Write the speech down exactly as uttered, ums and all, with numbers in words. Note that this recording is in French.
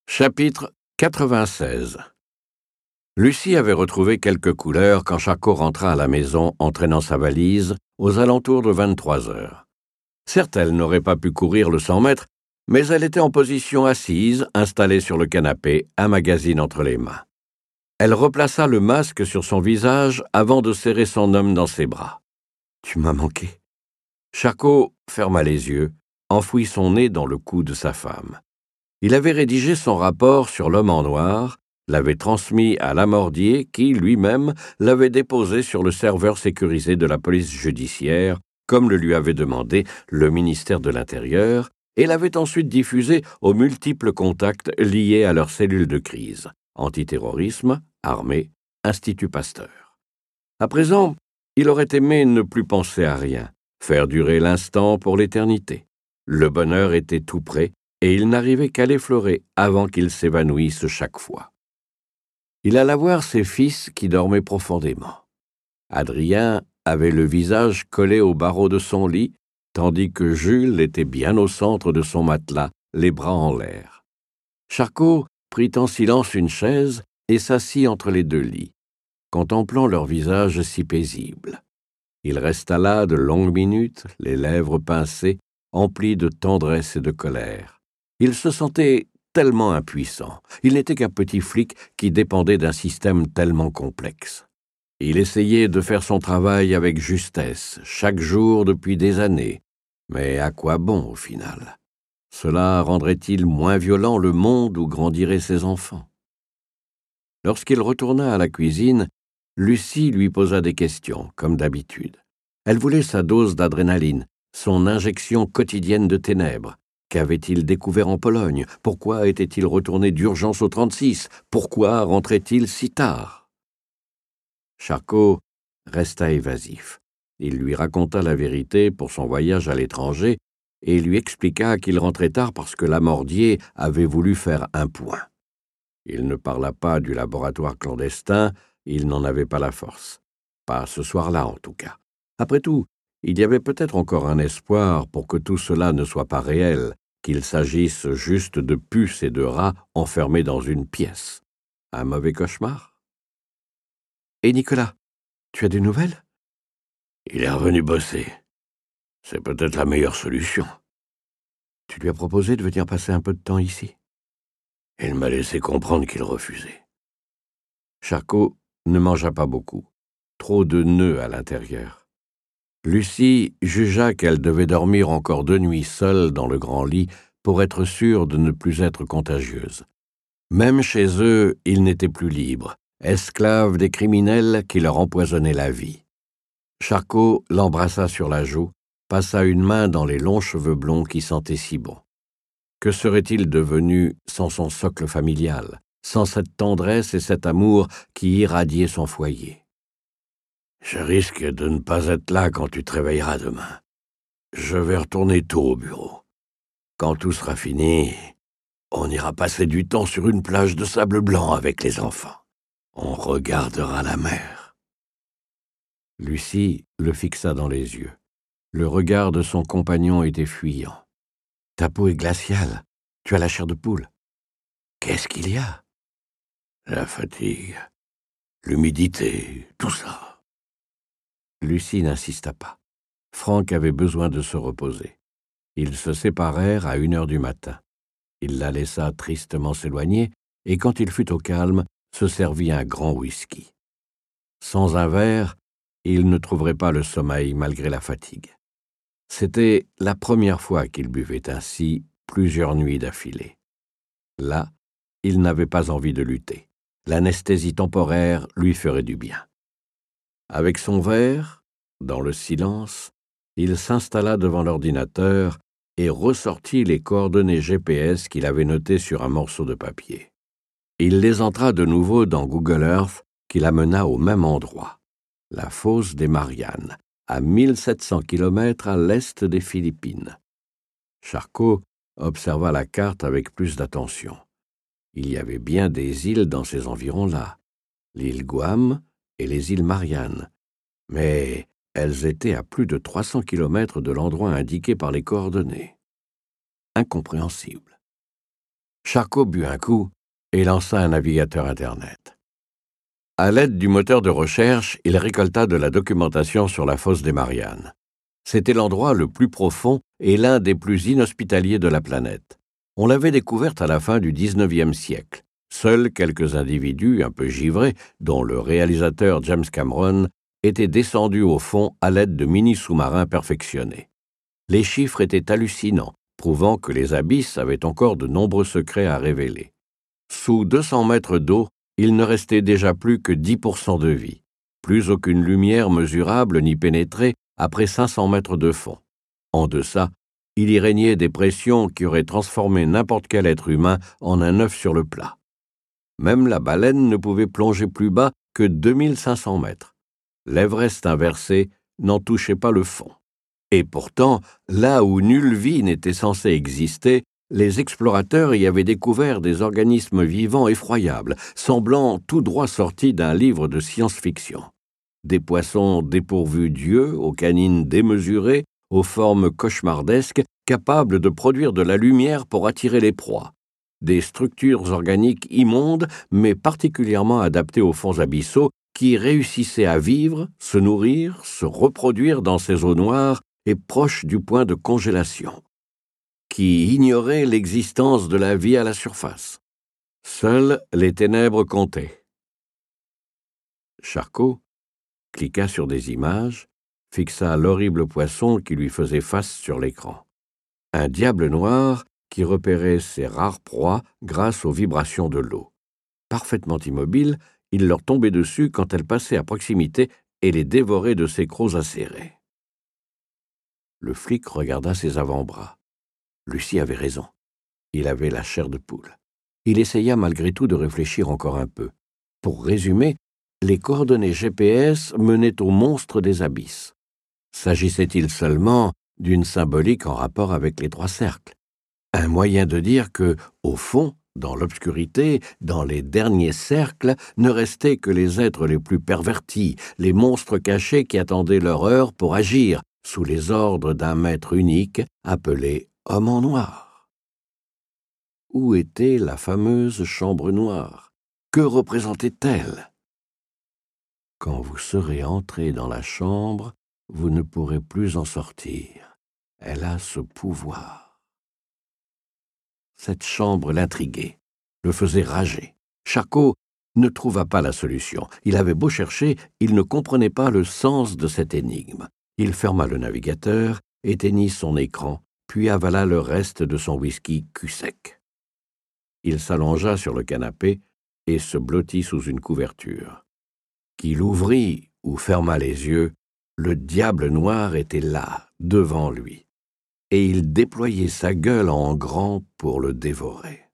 Chapitre quatre-vingt-seize. Lucie avait retrouvé quelques couleurs quand Charcot rentra à la maison entraînant sa valise aux alentours de vingt-trois heures. Certes, elle n'aurait pas pu courir le cent mètres, mais elle était en position assise, installée sur le canapé, un magazine entre les mains. Elle replaça le masque sur son visage avant de serrer son homme dans ses bras. « Tu m'as manqué. » Charcot ferma les yeux, enfouit son nez dans le cou de sa femme. Il avait rédigé son rapport sur l'homme en noir, l'avait transmis à Lamordier qui, lui-même, l'avait déposé sur le serveur sécurisé de la police judiciaire, comme le lui avait demandé le ministère de l'Intérieur, et l'avait ensuite diffusé aux multiples contacts liés à leurs cellules de crise, antiterrorisme, armée, Institut Pasteur. À présent, il aurait aimé ne plus penser à rien, faire durer l'instant pour l'éternité. Le bonheur était tout près, et il n'arrivait qu'à l'effleurer avant qu'il s'évanouisse chaque fois. Il alla voir ses fils qui dormaient profondément. Adrien avait le visage collé au barreau de son lit, tandis que Jules était bien au centre de son matelas, les bras en l'air. Charcot prit en silence une chaise et s'assit entre les deux lits, contemplant leurs visages si paisibles. Il resta là de longues minutes, les lèvres pincées, emplies de tendresse et de colère. Il se sentait tellement impuissant. Il n'était qu'un petit flic qui dépendait d'un système tellement complexe. Il essayait de faire son travail avec justesse, chaque jour depuis des années. Mais à quoi bon au final? Cela rendrait-il moins violent le monde où grandiraient ses enfants? Lorsqu'il retourna à la cuisine, Lucie lui posa des questions, comme d'habitude. Elle voulait sa dose d'adrénaline, son injection quotidienne de ténèbres. Qu'avait-il découvert en Pologne? Pourquoi était-il retourné d'urgence au trente-six? Pourquoi rentrait-il si tard? Charcot resta évasif. Il lui raconta la vérité pour son voyage à l'étranger et lui expliqua qu'il rentrait tard parce que Lamordier avait voulu faire un point. Il ne parla pas du laboratoire clandestin, il n'en avait pas la force. Pas ce soir-là, en tout cas. Après tout, il y avait peut-être encore un espoir pour que tout cela ne soit pas réel, qu'il s'agisse juste de puces et de rats enfermés dans une pièce. Un mauvais cauchemar? « Et Nicolas, tu as des nouvelles ?» ?»« Il est revenu bosser. C'est peut-être la meilleure solution. »« Tu lui as proposé de venir passer un peu de temps ici ?» ?»« Il m'a laissé comprendre qu'il refusait. » Charcot ne mangea pas beaucoup. Trop de nœuds à l'intérieur. Lucie jugea qu'elle devait dormir encore deux nuits seule dans le grand lit pour être sûre de ne plus être contagieuse. Même chez eux, ils n'étaient plus libres, esclaves des criminels qui leur empoisonnaient la vie. Charcot l'embrassa sur la joue, passa une main dans les longs cheveux blonds qui sentaient si bon. Que serait-il devenu sans son socle familial, sans cette tendresse et cet amour qui irradiaient son foyer? Je risque de ne pas être là quand tu te réveilleras demain. Je vais retourner tôt au bureau. Quand tout sera fini, on ira passer du temps sur une plage de sable blanc avec les enfants. On regardera la mer. Lucie le fixa dans les yeux. Le regard de son compagnon était fuyant. Ta peau est glaciale. Tu as la chair de poule. Qu'est-ce qu'il y a? La fatigue, l'humidité, tout ça. Lucie n'insista pas. Franck avait besoin de se reposer. Ils se séparèrent à une heure du matin. Il la laissa tristement s'éloigner et, quand il fut au calme, se servit un grand whisky. Sans un verre, il ne trouverait pas le sommeil malgré la fatigue. C'était la première fois qu'il buvait ainsi plusieurs nuits d'affilée. Là, il n'avait pas envie de lutter. L'anesthésie temporaire lui ferait du bien. Avec son verre, dans le silence, il s'installa devant l'ordinateur et ressortit les coordonnées G P S qu'il avait notées sur un morceau de papier. Il les entra de nouveau dans Google Earth qui l'amena au même endroit, la fosse des Mariannes, à mille sept cents kilomètres à l'est des Philippines. Charcot observa la carte avec plus d'attention. Il y avait bien des îles dans ces environs-là, l'île Guam et les îles Mariannes, mais elles étaient à plus de trois cents kilomètres de l'endroit indiqué par les coordonnées. Incompréhensible. Charcot but un coup et lança un navigateur Internet. À l'aide du moteur de recherche, il récolta de la documentation sur la fosse des Mariannes. C'était l'endroit le plus profond et l'un des plus inhospitaliers de la planète. On l'avait découverte à la fin du dix-neuvième siècle. Seuls quelques individus un peu givrés, dont le réalisateur James Cameron, étaient descendus au fond à l'aide de mini-sous-marins perfectionnés. Les chiffres étaient hallucinants, prouvant que les abysses avaient encore de nombreux secrets à révéler. Sous deux cents mètres d'eau, il ne restait déjà plus que dix pour cent de vie. Plus aucune lumière mesurable ni pénétrée après cinq cents mètres de fond. En deçà, il y régnait des pressions qui auraient transformé n'importe quel être humain en un œuf sur le plat. Même la baleine ne pouvait plonger plus bas que deux mille cinq cents mètres. L'Everest inversé n'en touchait pas le fond. Et pourtant, là où nulle vie n'était censée exister, les explorateurs y avaient découvert des organismes vivants effroyables, semblant tout droit sortis d'un livre de science-fiction. Des poissons dépourvus d'yeux, aux canines démesurées, aux formes cauchemardesques, capables de produire de la lumière pour attirer les proies. Des structures organiques immondes, mais particulièrement adaptées aux fonds abyssaux, qui réussissaient à vivre, se nourrir, se reproduire dans ces eaux noires et proches du point de congélation, qui ignoraient l'existence de la vie à la surface. Seules les ténèbres comptaient. Charcot cliqua sur des images, fixa l'horrible poisson qui lui faisait face sur l'écran. Un diable noir qui repérait ses rares proies grâce aux vibrations de l'eau. Parfaitement immobile, il leur tombait dessus quand elles passaient à proximité et les dévorait de ses crocs acérés. Le flic regarda ses avant-bras. Lucie avait raison. Il avait la chair de poule. Il essaya malgré tout de réfléchir encore un peu. Pour résumer, les coordonnées G P S menaient au monstre des abysses. S'agissait-il seulement d'une symbolique en rapport avec les trois cercles? Un moyen de dire que, au fond, dans l'obscurité, dans les derniers cercles, ne restaient que les êtres les plus pervertis, les monstres cachés qui attendaient leur heure pour agir, sous les ordres d'un maître unique appelé Homme en Noir. Où était la fameuse chambre noire? Que représentait-elle? Quand vous serez entré dans la chambre, vous ne pourrez plus en sortir. Elle a ce pouvoir. Cette chambre l'intriguait, le faisait rager. Charcot ne trouva pas la solution. Il avait beau chercher, il ne comprenait pas le sens de cette énigme. Il ferma le navigateur, éteignit son écran, puis avala le reste de son whisky cul-sec. Il s'allongea sur le canapé et se blottit sous une couverture. Qu'il ouvrit ou ferma les yeux, le diable noir était là, devant lui, et il déployait sa gueule en grand pour le dévorer.